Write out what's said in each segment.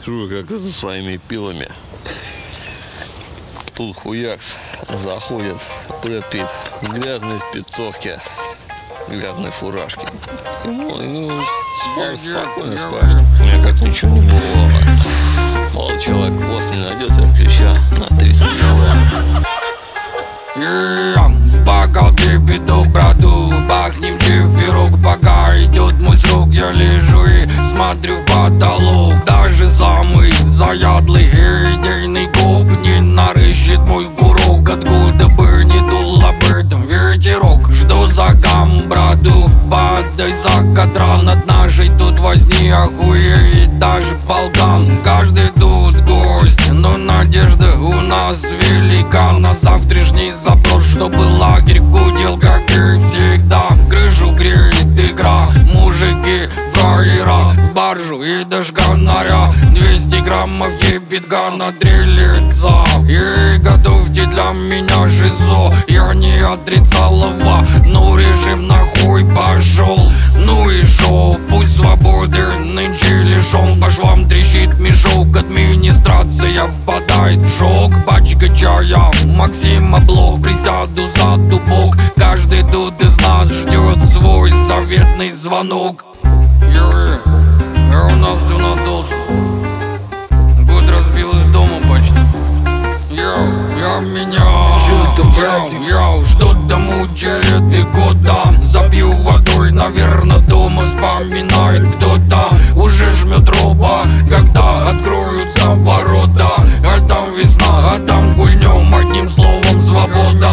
фильтрую как-то за своими пилами. Тут хуякс заходит Брэд Питт в грязной спецовке, грязной фуражке. Ну, спокойно скажет, мне как ничего не было. Молодой человек у вас не найдется ключа на 300 кило. В бокалке пиду броду, бахнем чиферок, пока идет мой срок. Я лежу и смотрю в потолок. Даже самый заядлый идейный коп не нарыщет мой курок. Откуда бы ни дул об этом ветерок. Жду за камбраду, падай за кадран. Над нашей тут возни охуеет даже полкан. Каждый тут гость, но надежда у нас велика на завтрашний запрос, чтобы лагерь гудел, как и всегда. Крышу греет игра, мужики фраера в баржу и даже гоноря. 200 граммов кипятка надрелится. И готовьте для меня жизо. Я не отрицал лава, но режим нахуй пошел. Ну и шо, пусть свободы нынче лишён. По швам трещит мешок, администрация впадает в шок. Пачка чая, Максима блок, присяду за дубок. Каждый тут из нас ждет свой заветный звонок. У нас все надолго. Год разбил и дома почти. Я меня что-то мучает и года. Забью водой, наверное, дома вспоминает кто-то. Уже жмет роба, когда откроются ворота. А там весна, а там гульнем, одним словом свобода.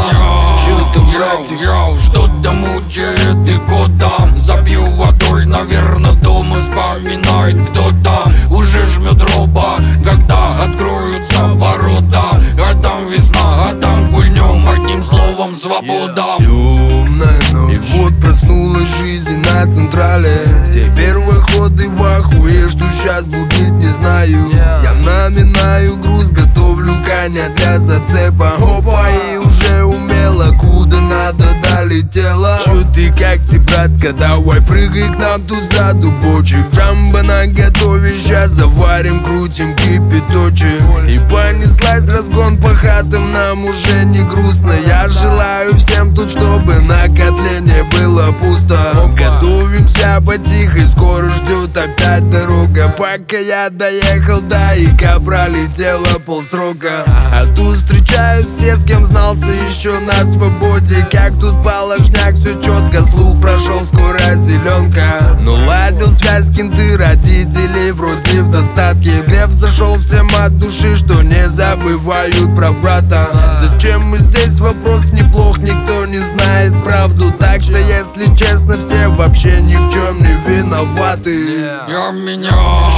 Что-то мучает и года. Забью водой, наверное, дома вспоминает кто-то. Уже жмет роба, когда откроются ворота. А там весна, а там гульнем, одним словом свобода. Темная ночь, и вот проснулась жизнь на централе. Все первые ходы в ахуе, что сейчас будет, не знаю. Я наминаю груз, готовлю коня для зацепа. Опа, и уже умело, куда надо долетела. Чё ты, как ты, братка, давай прыгай к нам тут за дубочек. Джамбо на готове, сейчас заварим, крутим кипяточек. И понеслась разгон по хатам, нам уже не грустно. Я желаю всем тут, чтобы на котле не было пусто. Готовимся потихо, скоро ждет опять дорога. Пока я доехал до Ика, пролетело полсрока. А тут встречаюсь все, с кем знался еще на свободе. Как тут положняк, все четко, слух прошел, скоро зеленка. Ну ладил связь, кенты, родителей вроде в достатке. Греф зашел всем от души, что не забывают про брата. Зачем мы здесь, вопрос неплох, никто не знает правду. Так что, если честно, все вообще ни в чем не виноваты. Я меня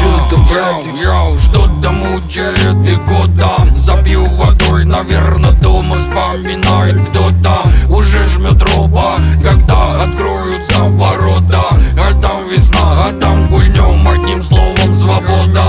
что-то мучает и года. Забью водой, наверное, дома вспоминает кто-то. Уже жмет роба, когда откроются ворота. А там весна, а там гульнем, одним словом свобода.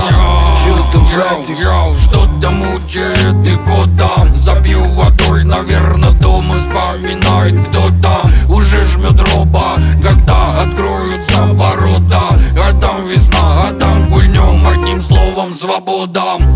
Что-то мучает и года. Забью водой, наверное, дома вспоминает кто-то. Уже жмет роба, когда откроются ворота. А там весна, а там гульнем, одним словом свобода.